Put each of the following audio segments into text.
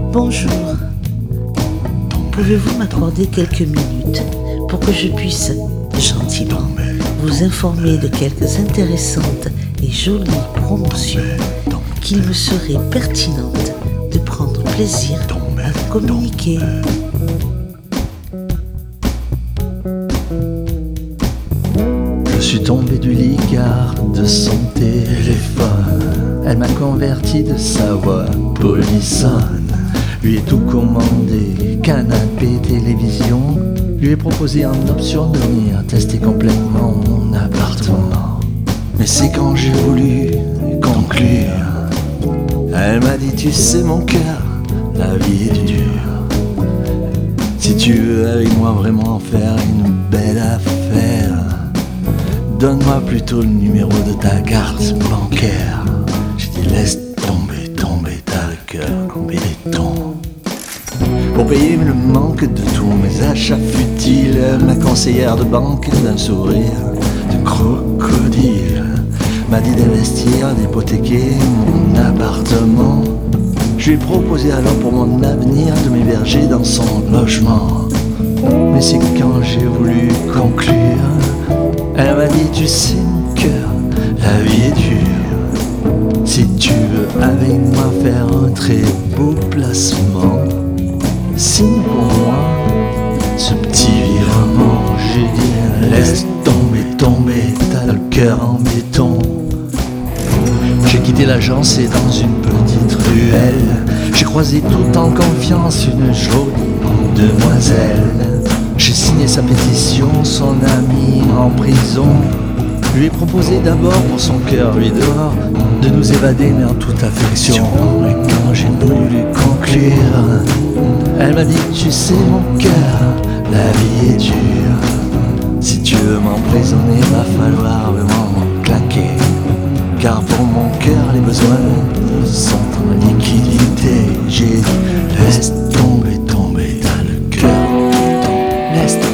Bonjour. Pouvez-vous m'accorder quelques minutes pour que je puisse gentiment vous informer de quelques intéressantes et jolies promotions qu'il me serait pertinente de prendre plaisir à vous communiquer. Je suis tombé du lit car de son téléphone, elle m'a converti de sa voix polissonne. Lui ai tout commandé, canapé, télévision. Lui ai proposé en option de venir tester complètement mon appartement. Mais c'est quand j'ai voulu conclure, elle m'a dit: tu sais mon cœur, la vie est dure. Si tu veux avec moi vraiment faire une belle affaire, donne-moi plutôt le numéro de ta carte bancaire. J'ai dit: laisse tomber, tomber, t'as le cœur en béton. Pour payer le manque de tous mes achats futiles, ma conseillère de banque d'un sourire de crocodile m'a dit d'investir, d'hypothéquer mon appartement. Je lui ai proposé alors pour mon avenir de m'héberger dans son logement. Mais c'est quand j'ai voulu conclure, elle m'a dit: tu sais mon cœur, la vie est dure. Si tu veux avec moi faire un très beau placement, signe pour moi ce petit virement. J'ai dit: laisse tomber, tomber, t'as le cœur en béton. J'ai quitté l'agence et dans une petite ruelle, j'ai croisé tout en confiance une jolie demoiselle. J'ai signé sa pétition, son ami en prison. Lui ai proposé d'abord pour son cœur, lui dehors, de nous évader mais en toute affection. Et quand j'ai voulu conclure, elle m'a dit: tu sais mon cœur, la vie est dure. Si tu veux m'emprisonner, va falloir vraiment claquer. Car pour mon cœur, les besoins sont en liquidité. J'ai dit: laisse tomber, tomber, t'as le cœur en béton. Laisse tomber.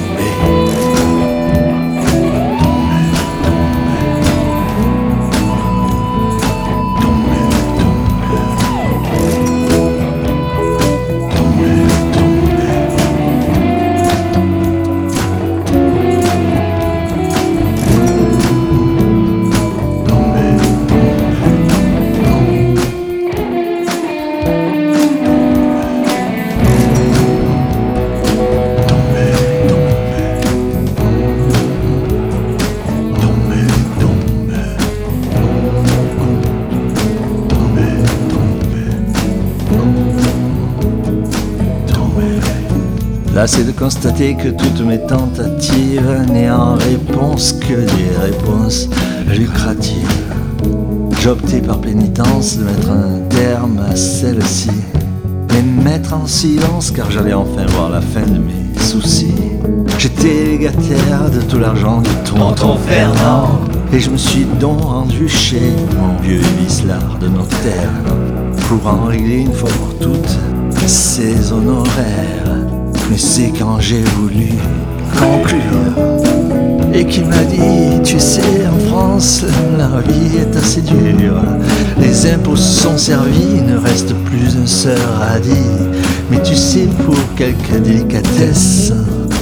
Là, c'est de constater que toutes mes tentatives n'aient en réponse que des réponses lucratives. J'ai opté par pénitence de mettre un terme à celle-ci, mais mettre en silence car j'allais enfin voir la fin de mes soucis. J'étais légataire de tout l'argent du tonton Fernand, et je me suis donc rendu chez mon vieux vicelard de notaire pour en régler une fois pour toutes ses honoraires. Mais c'est quand j'ai voulu conclure et qu'il m'a dit: tu sais, en France, la vie est assez dure. Les impôts sont servis, il ne reste plus un seul radis. Mais tu sais, pour quelques délicatesses,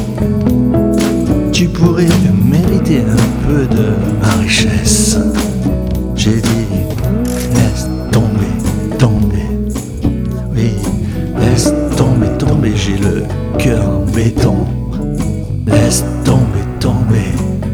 tu pourrais mériter un peu de ma richesse. J'ai dit: laisse tomber, tomber. Oui, laisse tomber, tomber, j'ai le cœur en béton. Laisse tomber, tomber.